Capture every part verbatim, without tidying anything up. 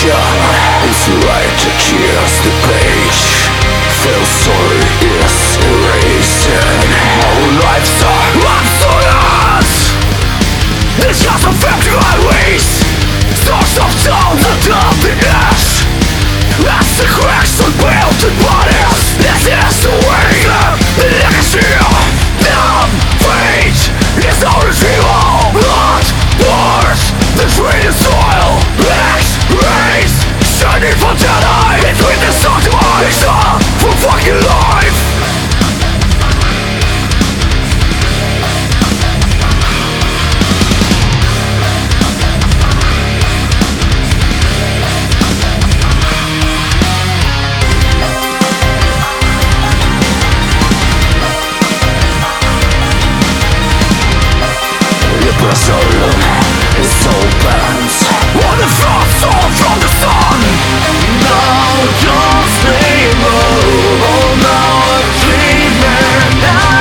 It's right to kiss the page. Feel sorry is erasing. Our lives are absolute. It's just a fact highways. Stars of town and of the ash. As the cracks on melted bodies. This is the way. The legacy of fate is our retrieval. Blood, wars, the traded soil. X-rays, shining for dead eye. Between the stars of eyes for fucking life. Soul is so bent on the front soul from the sun. Now just stay move. Oh, now I'm dreaming.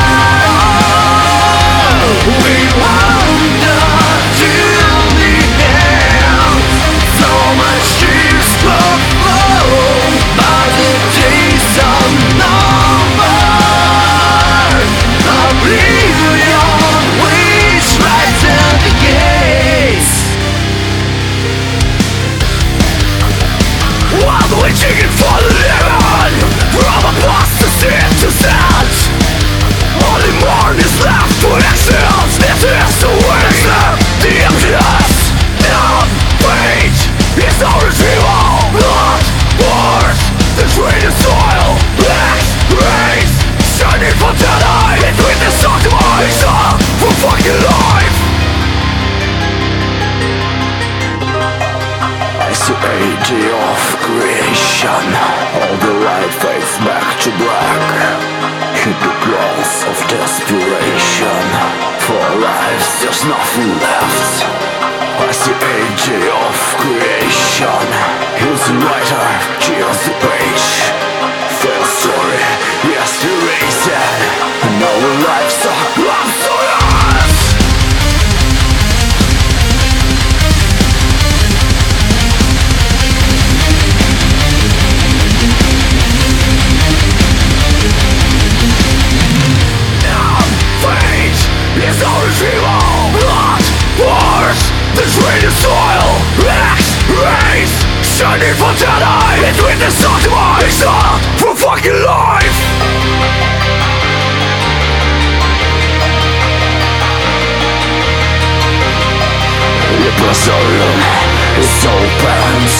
Now we wander till the end. So much tears will flow, but the days are numbered. Oblivion waits right at the gates. While we're digging for the living, from apostasy to sense, only more is left to exist. It is the waste of the emptiness of fate. It's our retrieval. Blood, wars, the traded soil. X-rays, shining for dead eye. Between the stars of eyes for fucking life. As the age of creation, all the light fades back to black. Hit the grounds of desperation. For our lives there's nothing left. As the age of creation, here's the writer, here's the page. Feel sorry, yes, the reason. And our lives are absolute. It's our retrieval. Blood, wars, the traded soil. X-rays, shining for dead eye. Between the stars of eyes for fucking life. The soul is so bent